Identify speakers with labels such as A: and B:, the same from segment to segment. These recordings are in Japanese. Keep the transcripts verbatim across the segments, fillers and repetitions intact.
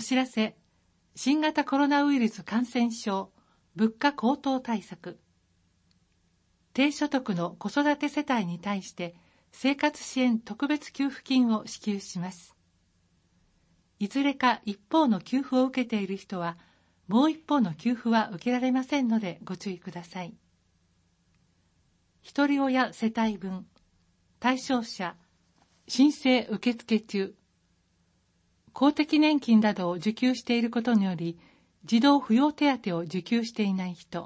A: 知らせ、新型コロナウイルス感染症、物価高騰対策。低所得の子育て世帯に対して生活支援特別給付金を支給します。いずれか一方の給付を受けている人は、もう一方の給付は受けられませんのでご注意ください。一人親世帯分、対象者、申請受付中、公的年金などを受給していることにより、児童扶養手当を受給していない人、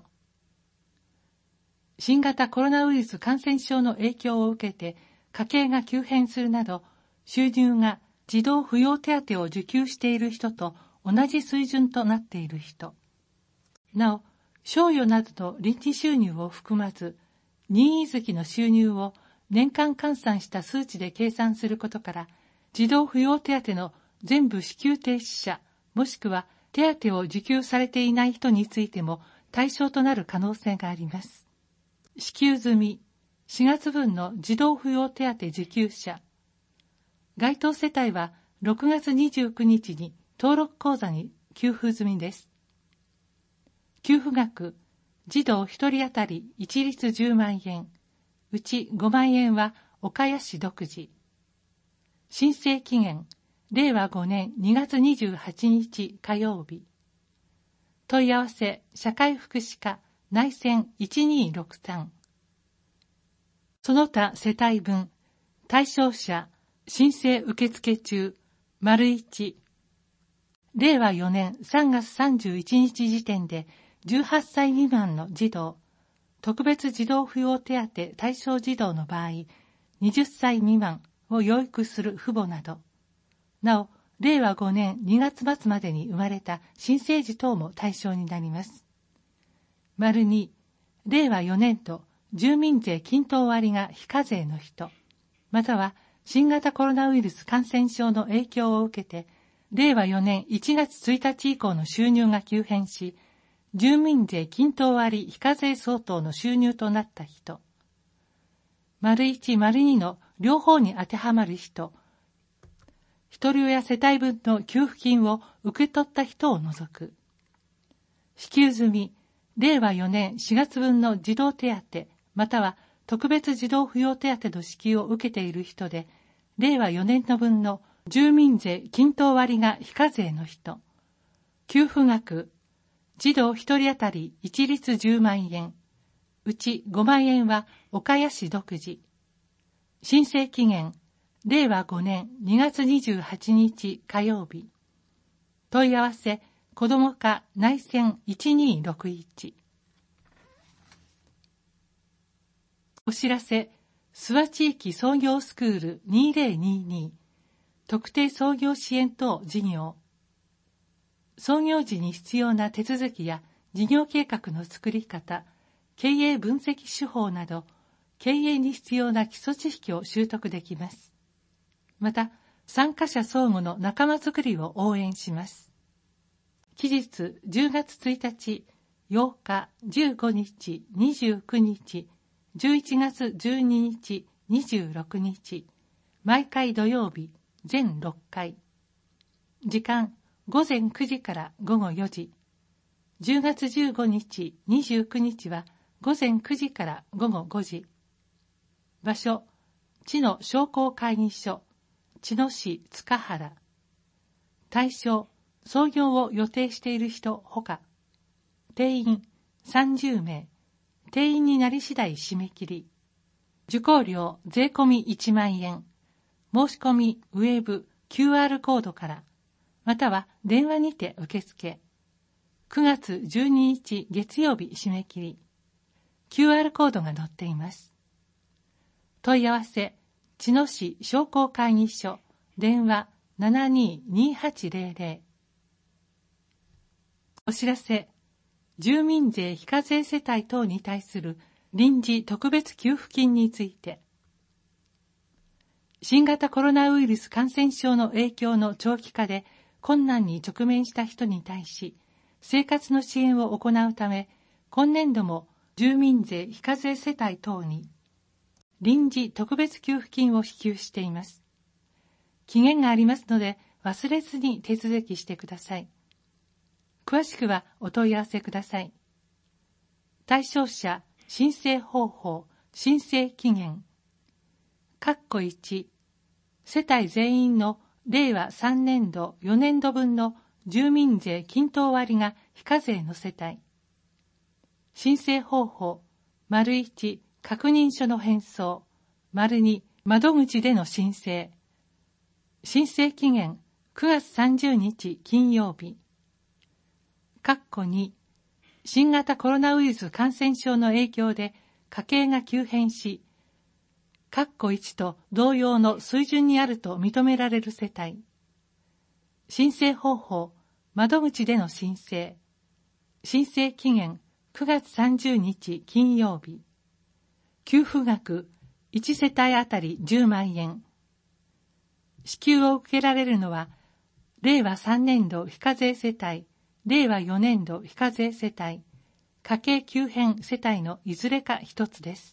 A: 新型コロナウイルス感染症の影響を受けて家計が急変するなど、収入が児童扶養手当を受給している人と同じ水準となっている人、なお、賞与などの臨時収入を含まず、任意月の収入を年間換算した数値で計算することから、児童扶養手当の全部支給停止者、もしくは手当を受給されていない人についても対象となる可能性があります。支給済みしがつぶんの児童扶養手当受給者、該当世帯はろくがつにじゅうくにちに登録口座に給付済みです。給付額、児童ひとり当たり一律じゅうまんえん、うちごまんえんは岡谷市独自。申請期限、れいわごねんにがつにじゅうはちにち火曜日。問い合わせ、社会福祉課、内線いちにーろくさん。その他世帯分、対象者、申請受付中、丸一。れいわよねんさんがつさんじゅういちにち時点でじゅうはっさい未満の児童、特別児童扶養手当対象児童の場合、はたち未満を養育する父母など、なお、れいわごねんにがつまつまでに生まれた新生児等も対象になります。丸に、れいわよねん度住民税均等割が非課税の人、または新型コロナウイルス感染症の影響を受けて、れいわよねんいちがつついたち以降の収入が急変し、住民税均等割非課税相当の収入となった人、丸一、丸二の両方に当てはまる人、一人親世帯分の給付金を受け取った人を除く。支給済み、れいわよねんしがつぶんの児童手当、または特別児童扶養手当の支給を受けている人で、れいわよねん度分の住民税均等割が非課税の人、給付額、児童ひとり当たり一律じゅうまんえん、うちごまんえんは岡谷市独自。申請期限、れいわごねんにがつにじゅうはちにち火曜日。問い合わせ、子ども課内線いちにーろくいち。お知らせ、諏訪地域創業スクールにせんにじゅうに、特定創業支援等事業。創業時に必要な手続きや事業計画の作り方、経営分析手法など、経営に必要な基礎知識を習得できます。また、参加者相互の仲間づくりを応援します。期日じゅうがつついたち、ようか、じゅうごにち、にじゅうくにち、じゅういちがつじゅうににち、にじゅうろくにち、毎回土曜日、全ろっかい。時間、ごぜんくじからごごよじ。じゅうがつじゅうごにち、にじゅうくにちはごぜんくじからごごごじ。場所、知野商工会議所、茅野市塚原。対象、創業を予定している人ほか。定員さんじゅうめい。定員になり次第締め切り。受講料税込みいちまんえん。申し込みウェブ キューアール コードから、または電話にて受付。くがつじゅうににち月曜日締め切り。キューアール コードが載っています。問い合わせ、茅野市商工会議所、電話 ななにーにーはちぜろぜろ。お知らせ、住民税非課税世帯等に対する臨時特別給付金について、新型コロナウイルス感染症の影響の長期化で困難に直面した人に対し、生活の支援を行うため、今年度も住民税非課税世帯等に臨時特別給付金を支給しています。期限がありますので、 忘れずに手続きしてください。詳しくはお問い合わせください。対象者、申請方法、申請期限。括弧いち、世帯全員のれいわさんねんど、よねんどぶんの住民税均等割が非課税の世帯。申請方法、丸いち、確認書の返送、丸に、窓口での申請。申請期限、くがつさんじゅうにち金曜日。括弧に、新型コロナウイルス感染症の影響で家計が急変し、括弧いちと同様の水準にあると認められる世帯。申請方法、窓口での申請。申請期限、くがつさんじゅうにち金曜日。給付額、いちせたいあたりじゅうまんえん。支給を受けられるのは、れいわさんねんど非課税世帯、れいわよねんど非課税世帯、家計急変世帯のいずれか一つです。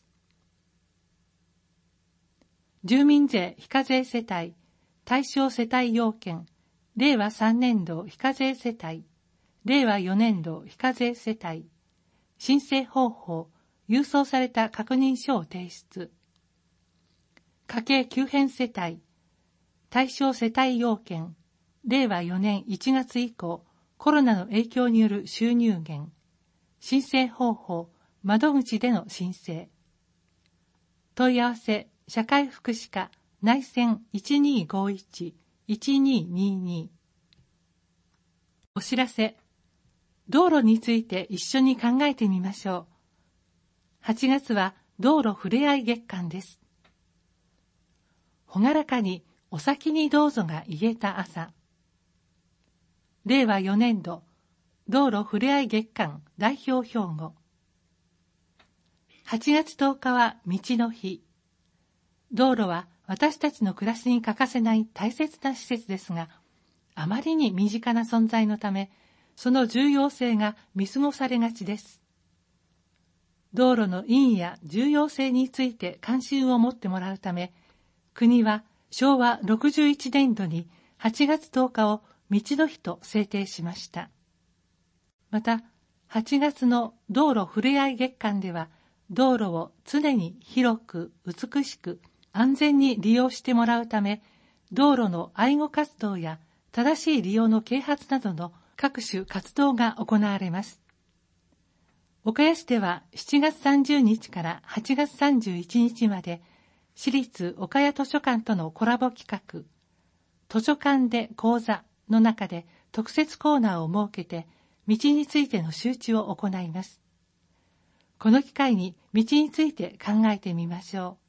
A: 住民税非課税世帯、対象世帯要件、れいわさんねんど非課税世帯、れいわよねんど非課税世帯、申請方法、郵送された確認書を提出。家計急変世帯、対象世帯要件、れいわよねんいちがつ以降、コロナの影響による収入減。申請方法、窓口での申請。問い合わせ、社会福祉課、内線 いちにーごいち いちにーにーにー。お知らせ。道路について一緒に考えてみましょう。はちがつは道路ふれあい月間です。ほがらかにお先にどうぞが言えた朝。れいわよねんど道路ふれあい月間代表標語。はちがつとおかは道の日。道路は私たちの暮らしに欠かせない大切な施設ですが、あまりに身近な存在のため、その重要性が見過ごされがちです。道路の意義や重要性について関心を持ってもらうため、国はしょうわろくじゅういちねんどにはちがつとおかを道の日と制定しました。また、はちがつの道路ふれあい月間では、道路を常に広く美しく安全に利用してもらうため、道路の愛護活動や正しい利用の啓発などの各種活動が行われます。岡谷市ではしちがつさんじゅうにちからはちがつさんじゅういちにちまで、市立岡谷図書館とのコラボ企画、図書館で講座の中で特設コーナーを設けて、道についての周知を行います。この機会に道について考えてみましょ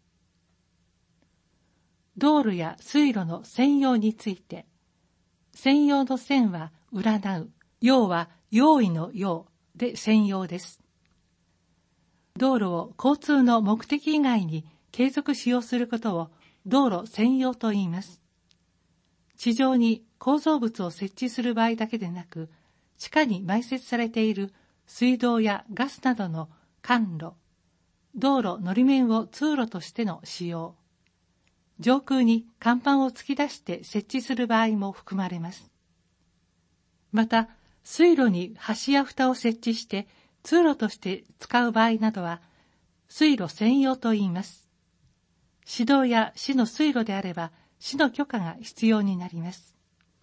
A: う。道路や水路の占用について、占用の占は占う、用は用意の用で占用です。道路を交通の目的以外に継続使用することを道路占用と言います。地上に構造物を設置する場合だけでなく、地下に埋設されている水道やガスなどの管路、道路のり面を通路としての使用、上空に看板を突き出して設置する場合も含まれます。また、水路に橋や蓋を設置して通路として使う場合などは、水路占用と言います。市道や市の水路であれば、市の許可が必要になります。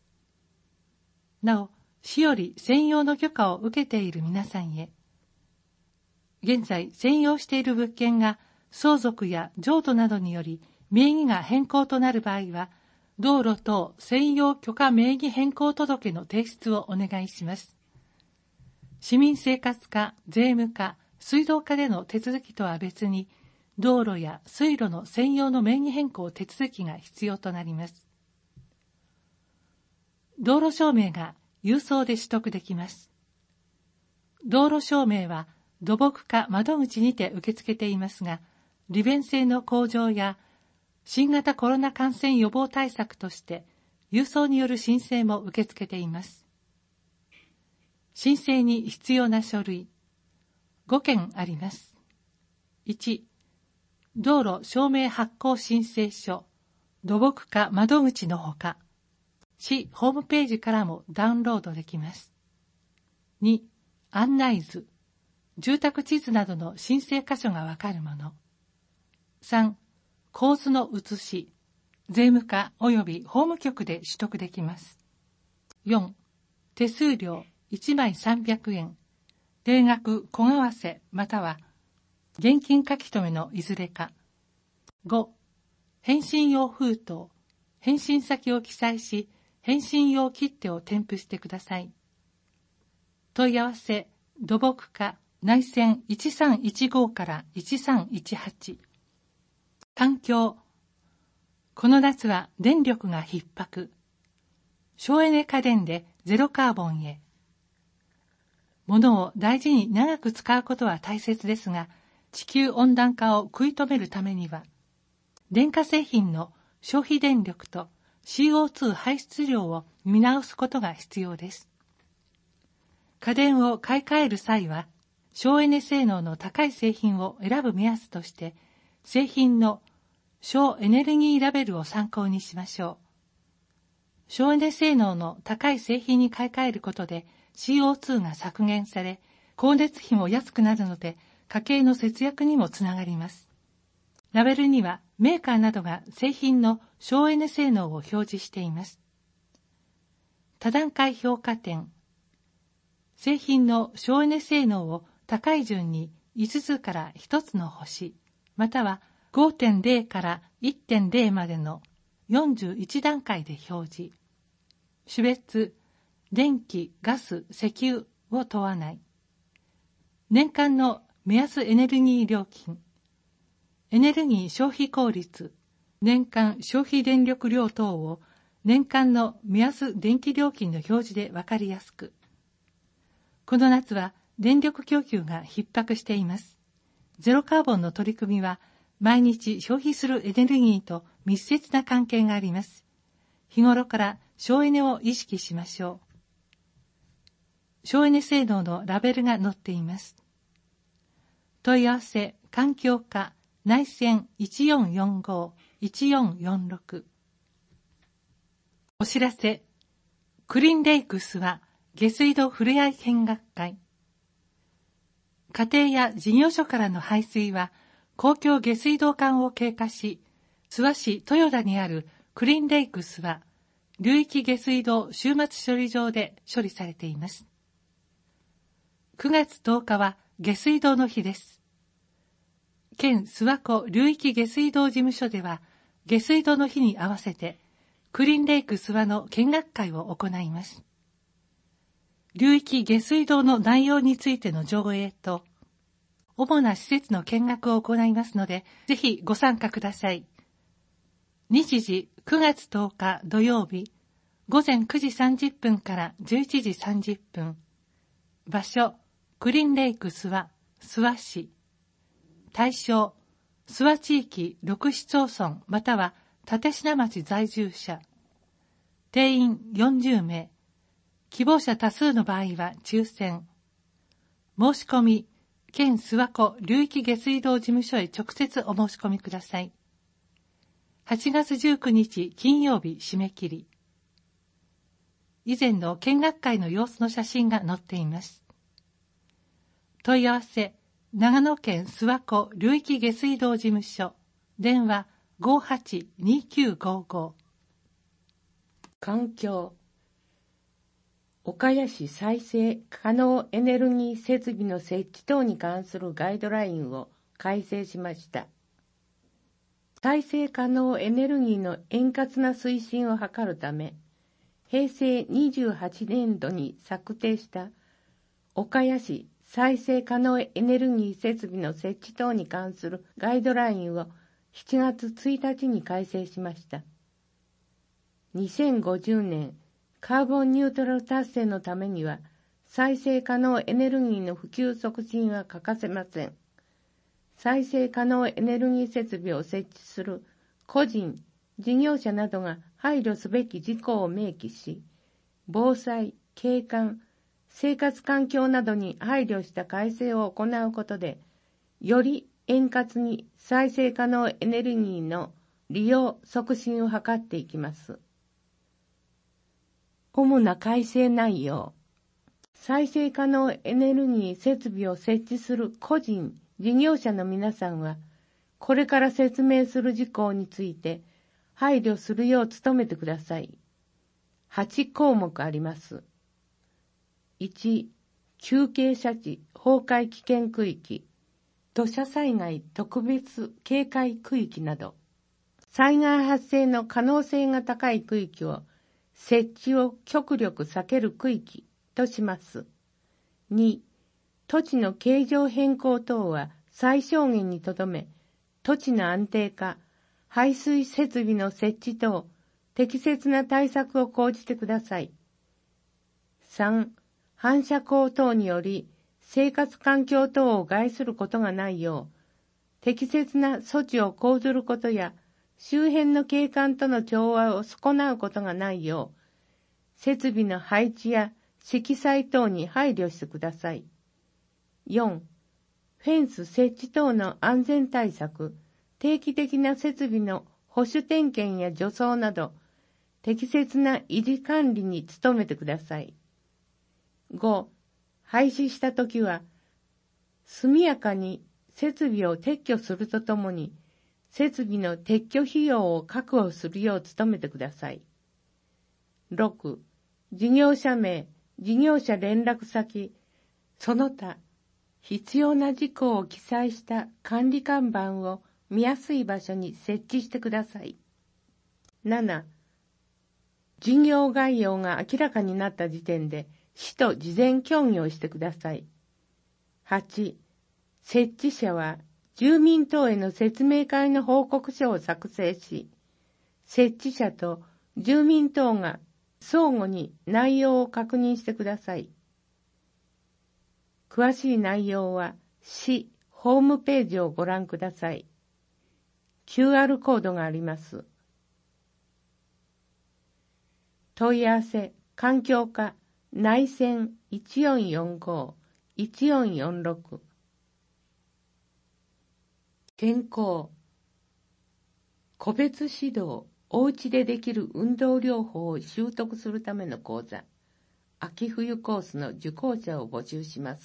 A: なお、市より占用の許可を受けている皆さんへ、現在占用している物件が相続や譲渡などにより名義が変更となる場合は、道路等占用許可名義変更届の提出をお願いします。市民生活課、税務課、水道課での手続きとは別に、道路や水路の占用の名義変更手続きが必要となります。道路証明が郵送で取得できます。道路証明は土木課窓口にて受け付けていますが、利便性の向上や新型コロナ感染予防対策として郵送による申請も受け付けています。申請に必要な書類ごけんあります。いち、道路証明発行申請書、土木課窓口のほか、 市ホームページからもダウンロードできます。に、案内図、住宅地図などの申請箇所がわかるもの。さん、構図の写し、税務課及び法務局で取得できます。よん、手数料いちまいさんびゃくえん、定額小為替または現金書留のいずれか。ご、返信用封筒、返信先を記載し、返信用切手を添付してください。問い合わせ、土木課内線いちさんいちごからいちさんいちはち。環境。この夏は電力が逼迫。省エネ家電でゼロカーボンへ。物を大事に長く使うことは大切ですが、地球温暖化を食い止めるためには、電化製品の消費電力と シーオーツー 排出量を見直すことが必要です。家電を買い替える際は、省エネ性能の高い製品を選ぶ目安として、製品の省エネルギーラベルを参考にしましょう。省エネ性能の高い製品に買い替えることで シーオーツー が削減され、光熱費も安くなるので、家計の節約にもつながります。ラベルにはメーカーなどが製品の省エネ性能を表示しています。多段階評価点。製品の省エネ性能を高い順にいつつからひとつの星、または ごてんゼロ から いってんゼロ までのよんじゅういち段階で表示。種別、電気、ガス、石油を問わない。年間の目安エネルギー料金。エネルギー消費効率、年間消費電力量等を年間の目安電気料金の表示でわかりやすく。この夏は電力供給が逼迫しています。ゼロカーボンの取り組みは毎日消費するエネルギーと密接な関係があります。日頃から省エネを意識しましょう。省エネ性能のラベルが載っています。問い合わせ、環境課、内線いちよんよんご、いちよんよんろく。お知らせ、クリーンレイクスは下水道ふれあい見学会。家庭や事業所からの排水は公共下水道管を経過し、諏訪市豊田にあるクリーンレイクスは流域下水道終末処理場で処理されています。くがつとおかは下水道の日です。県諏訪湖流域下水道事務所では、下水道の日に合わせて、クリーンレイク諏訪の見学会を行います。流域下水道の内容についての上映と、主な施設の見学を行いますので、ぜひご参加ください。日時くがつとおか土曜日、ごぜんくじさんじゅっぷんからじゅういちじさんじゅっぷん。場所、クリーンレイク諏訪、諏訪市。対象、諏訪地域ろく市町村または立科町在住者。定員よんじゅうめい。希望者多数の場合は抽選。申し込み、県諏訪湖流域下水道事務所へ直接お申し込みください。はちがつじゅうくにち金曜日締め切り。以前の見学会の様子の写真が載っています。問い合わせ、長野県諏訪湖流域下水道事務所、電話 ごーはちにきゅうごーごー。
B: 環境。岡谷市再生可能エネルギー設備の設置等に関するガイドラインを改正しました。再生可能エネルギーの円滑な推進を図るため、へいせいにじゅうはちねんどに策定した岡谷市再生可能エネルギー設備の設置等に関するガイドラインをしちがつついたちに改正しました。にせんごじゅうねんカーボンニュートラル達成のためには再生可能エネルギーの普及促進は欠かせません。再生可能エネルギー設備を設置する個人、事業者などが配慮すべき事項を明記し、防災、景観、生活環境などに配慮した改正を行うことで、より円滑に再生可能エネルギーの利用促進を図っていきます。 主な改正内容。再生可能エネルギー設備を設置する個人、事業者の皆さんは、これから説明する事項について配慮するよう努めてください。はちこうもくあります。いち、急傾斜地崩壊危険区域、土砂災害特別警戒区域など、災害発生の可能性が高い区域を設置を極力避ける区域とします。に、土地の形状変更等は最小限にとどめ、土地の安定化、排水設備の設置等、適切な対策を講じてください。さん、反射光等により生活環境等を害することがないよう、適切な措置を講ずることや、周辺の景観との調和を損なうことがないよう、設備の配置や色彩等に配慮してください。よん、フェンス設置等の安全対策、定期的な設備の保守点検や除草など、適切な維持管理に努めてください。ご、廃止したときは、速やかに設備を撤去するとともに、設備の撤去費用を確保するよう努めてください。ろく、事業者名、事業者連絡先、その他、必要な事項を記載した管理看板を見やすい場所に設置してください。なな、事業概要が明らかになった時点で、市と事前協議をしてください。はち、設置者は住民等への説明会の報告書を作成し、設置者と住民等が相互に内容を確認してください。詳しい内容は市ホームページをご覧ください。キューアール コードがあります。問い合わせ、環境課、内線 いちよんよんご いちよんよんろく。健康、個別指導、おうちでできる運動療法を習得するための講座、秋冬コースの受講者を募集します。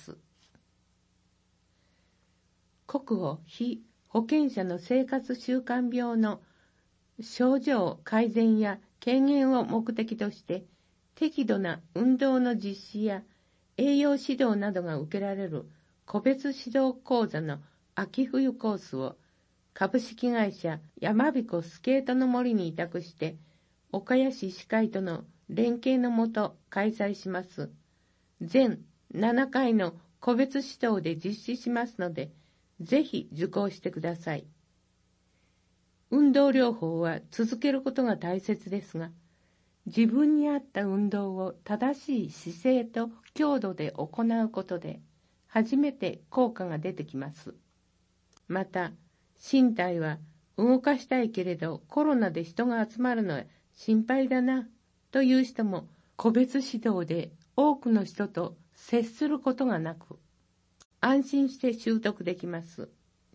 B: 国保非保険者の生活習慣病の症状改善や軽減を目的として、適度な運動の実施や栄養指導などが受けられる個別指導講座の秋冬コースを株式会社やまびこスケートの森に委託して、岡谷市医師会との連携のもと開催します。全ななかいの個別指導で実施しますので、ぜひ受講してください。運動療法は続けることが大切ですが、自分に合った運動を正しい姿勢と強度で行うことで、初めて効果が出てきます。また、身体は動かしたいけれどコロナで人が集まるのは心配だなという人も、個別指導で多くの人と接することがなく、安心して習得できます。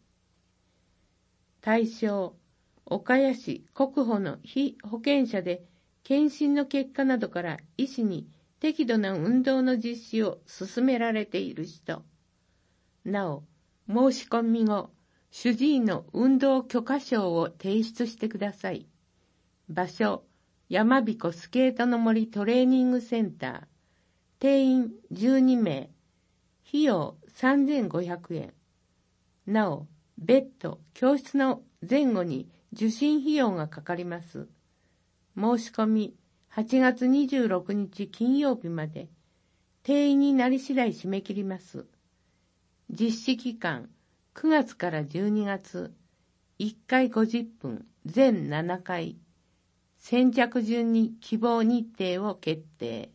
B: 対象、岡谷市国保の非保険者で検診の結果などから医師に適度な運動の実施を勧められている人。なお、申し込み後、主治医の運動許可証を提出してください。場所、やまびこスケートの森トレーニングセンター。定員じゅうにめい。費用さんぜんごひゃくえん。なお、別途教室の前後に受診費用がかかります。申し込みはちがつにじゅうろくにち金曜日まで。定員になり次第締め切ります。実施期間くがつからじゅうにがつ。いっかいごじゅっぷん、全ななかい。先着順に希望日程を決定。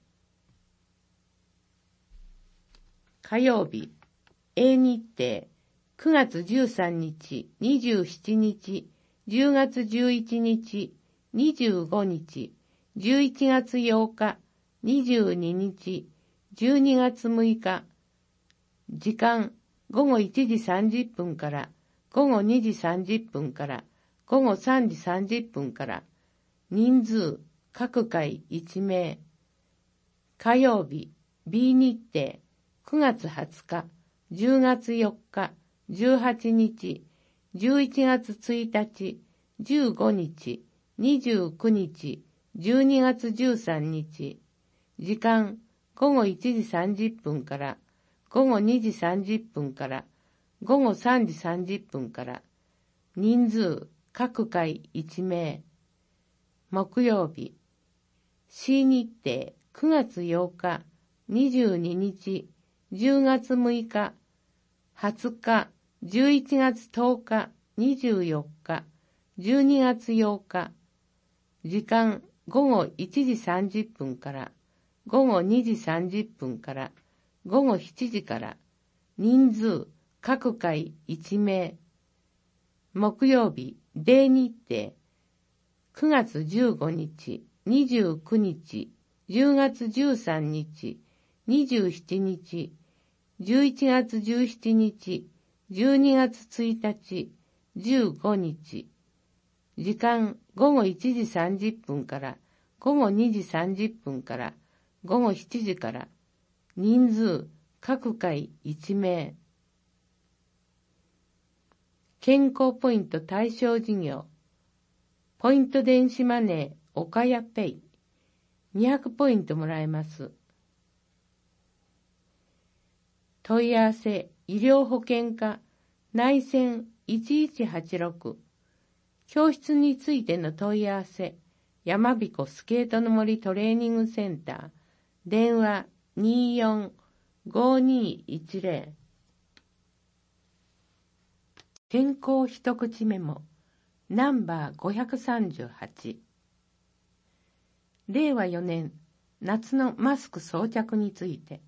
B: 火曜日、A 日程、くがつじゅうさんにち、にじゅうしちにち、じゅうがつじゅういちにち、にじゅうごにち、じゅういちがつようか、にじゅうににち、じゅうにがつむいか。時間、ごごいちじさんじゅっぷんからごごにじさんじゅっぷんからごごさんじさんじゅっぷんから。人数、各回いちめい。 火曜日、B 日程、くがつはつか、じゅうがつよっか、じゅうはちにち、じゅういちがつついたち、じゅうごにち、にじゅうくにち、じゅうにがつじゅうさんにち。時間、ごごいちじさんじゅっぷんからごごにじさんじゅっぷんからごごさんじさんじゅっぷんから。人数、各回いちめい。木曜日、C 日程、くがつようか、にじゅうににち、じゅうがつむいか、はつか、じゅういちがつとおか、にじゅうよっか、じゅうにがつようか。時間、ごごいちじさんじゅっぷんからごごにじさんじゅっぷんからごごしちじから。人数、各回いちめい。木曜日、デー日程、くがつじゅうごにち、にじゅうくにち、じゅうがつじゅうさんにち、にじゅうしちにち、じゅういちがつじゅうしちにち、じゅうにがつついたち、じゅうごにち。時間、ごごいちじさんじゅっぷんからごごにじさんじゅっぷんからごごしちじから。人数、各回いちめい。健康ポイント対象事業。ポイント電子マネー、おかやペイ。にひゃくポイントもらえます。問い合わせ、医療保険課、内線いちいちはちろく。教室についての問い合わせ、やまびこスケートの森トレーニングセンター、電話 にーよんごにーいちぜろ。健康一口メモ、ナンバーごひゃくさんじゅうはち。れいわよねん夏のマスク装着について。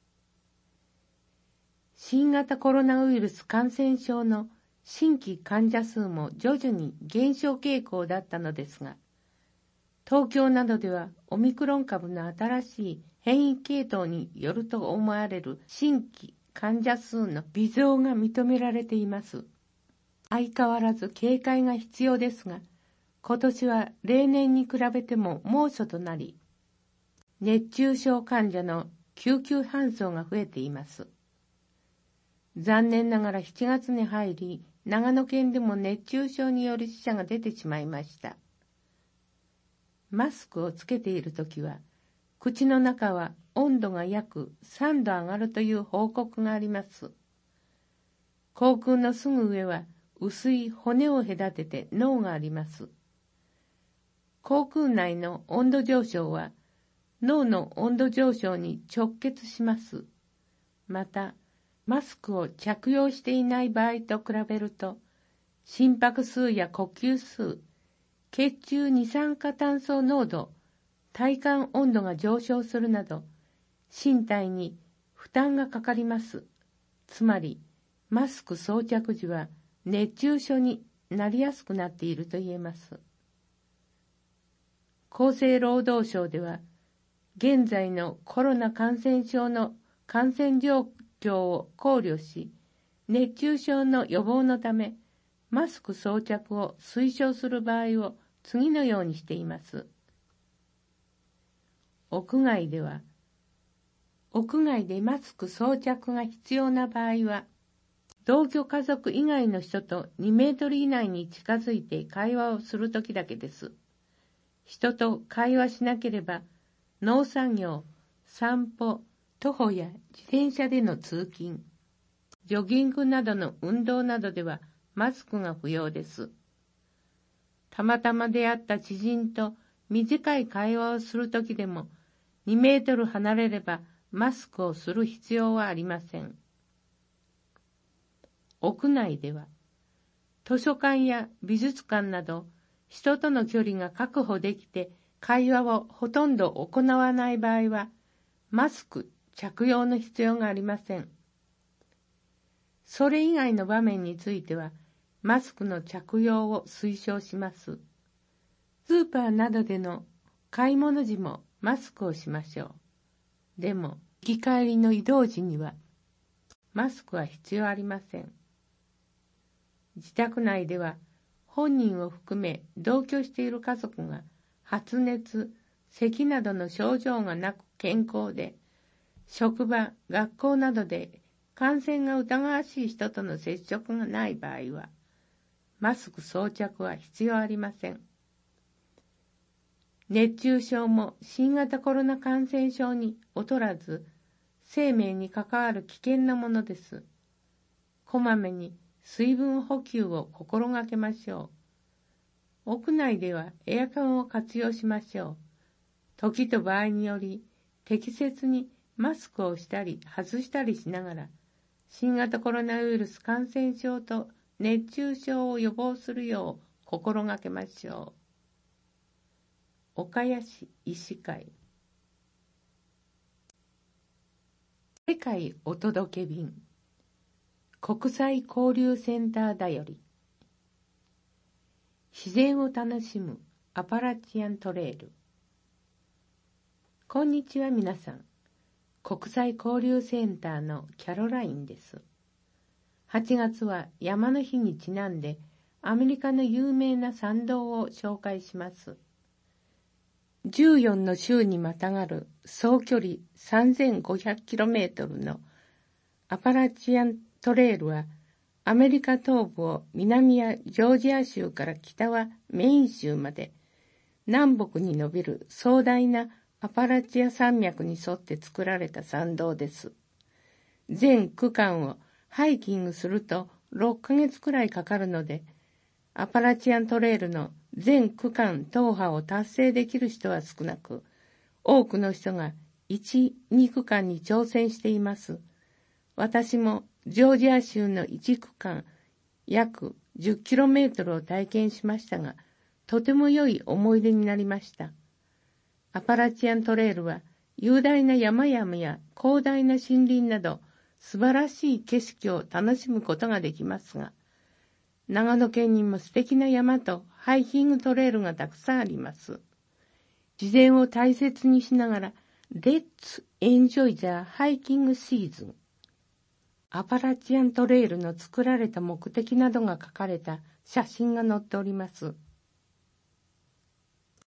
B: 新型コロナウイルス感染症の新規患者数も徐々に減少傾向だったのですが、東京などではオミクロン株の新しい変異系統によると思われる新規患者数の微増が認められています。相変わらず警戒が必要ですが、今年は例年に比べても猛暑となり、熱中症患者の救急搬送が増えています。残念ながらしちがつに入り、長野県でも熱中症による死者が出てしまいました。マスクをつけているときは、口の中は温度が約さんど上がるという報告があります。口腔のすぐ上は薄い骨を隔てて脳があります。口腔内の温度上昇は脳の温度上昇に直結します。また、マスクを着用していない場合と比べると、心拍数や呼吸数、血中二酸化炭素濃度、体感温度が上昇するなど、身体に負担がかかります。つまり、マスク装着時は熱中症になりやすくなっていると言えます。厚生労働省では、現在のコロナ感染症の感染状況を考慮し、熱中症の予防のため、マスク装着を推奨する場合を次のようにしています。屋外では、屋外でマスク装着が必要な場合は、同居家族以外の人とにメートル以内に近づいて会話をするときだけです。人と会話しなければ、農作業、散歩、徒歩や自転車での通勤、ジョギングなどの運動などではマスクが不要です。たまたま出会った知人と短い会話をするときでも、にメートル離れればマスクをする必要はありません。屋内では、図書館や美術館など、人との距離が確保できて会話をほとんど行わない場合は、マスク着用の必要がありません。それ以外の場面については、マスクの着用を推奨します。スーパーなどでの買い物時もマスクをしましょう。でも、行き帰りの移動時には、マスクは必要ありません。自宅内では、本人を含め同居している家族が発熱、 咳などの症状がなく健康で、職場、学校などで感染が疑わしい人との接触がない場合は、マスク装着は必要ありません。熱中症も新型コロナ感染症に劣らず、生命に関わる危険なものです。こまめに水分補給を心がけましょう。屋内ではエアコンを活用しましょう。時と場合により適切にマスクをしたり外したりしながら、新型コロナウイルス感染症と熱中症を予防するよう心がけましょう。岡谷市医師会。世界お届け便国際交流センターだより。自然を楽しむアパラチアントレイル。こんにちは皆さん。国際交流センターのキャロラインです。はちがつは山の日にちなんでアメリカの有名な山道を紹介します。じゅうよんの州にまたがる総距離 さんぜんごひゃくキロメートル のアパラチアントレイルは、アメリカ東部を南やジョージア州から北はメイン州まで、南北に伸びる壮大なアパラチア山脈に沿って作られた山道です。全区間をハイキングするとろっかげつくらいかかるので、アパラチアントレイルの全区間踏破を達成できる人は少なく、多くの人がいち、にくかんに挑戦しています。私もジョージア州のいちくかん約じゅっキロメートルを体験しましたが、とても良い思い出になりました。アパラチアントレイルは雄大な山々や広大な森林など素晴らしい景色を楽しむことができますが、長野県にも素敵な山とハイキングトレイルがたくさんあります。自然を大切にしながら、Let's enjoy the hiking season。アパラチアントレイルの作られた目的などが書かれた写真が載っております。